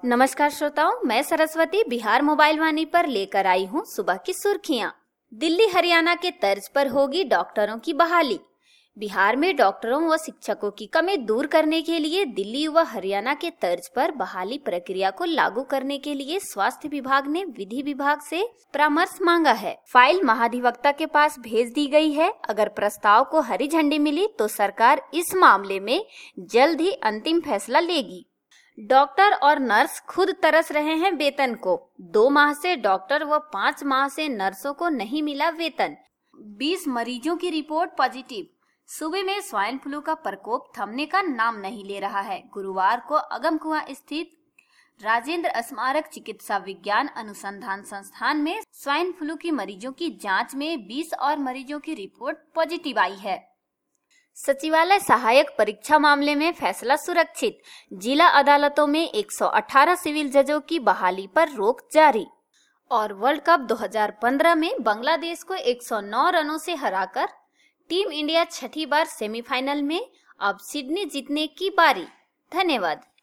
नमस्कार श्रोताओं, मैं सरस्वती बिहार मोबाइल वाणी पर लेकर आई हूँ सुबह की सुर्खियां। दिल्ली हरियाणा के तर्ज पर होगी डॉक्टरों की बहाली। बिहार में डॉक्टरों व शिक्षकों की कमी दूर करने के लिए दिल्ली व हरियाणा के तर्ज पर बहाली प्रक्रिया को लागू करने के लिए स्वास्थ्य विभाग ने विधि विभाग से परामर्श मांगा है। फाइल महाधिवक्ता के पास भेज दी गई है। अगर प्रस्ताव को हरी झंडी मिली तो सरकार इस मामले में जल्द ही अंतिम फैसला लेगी। डॉक्टर और नर्स खुद तरस रहे हैं वेतन को। 2 माह से डॉक्टर व 5 माह से नर्सों को नहीं मिला वेतन। 20 मरीजों की रिपोर्ट पॉजिटिव। सूबे में स्वाइन फ्लू का प्रकोप थमने का नाम नहीं ले रहा है। गुरुवार को अगमकुआं स्थित राजेंद्र स्मारक चिकित्सा विज्ञान अनुसंधान संस्थान में स्वाइन फ्लू की मरीजों की जांच में 20 और मरीजों की रिपोर्ट पॉजिटिव आई है। सचिवालय सहायक परीक्षा मामले में फैसला सुरक्षित। जिला अदालतों में 118 सिविल जजों की बहाली पर रोक जारी। और वर्ल्ड कप 2015 में बांग्लादेश को 109 रनों से हराकर टीम इंडिया छठी बार सेमीफाइनल में। अब सिडनी जीतने की बारी। धन्यवाद।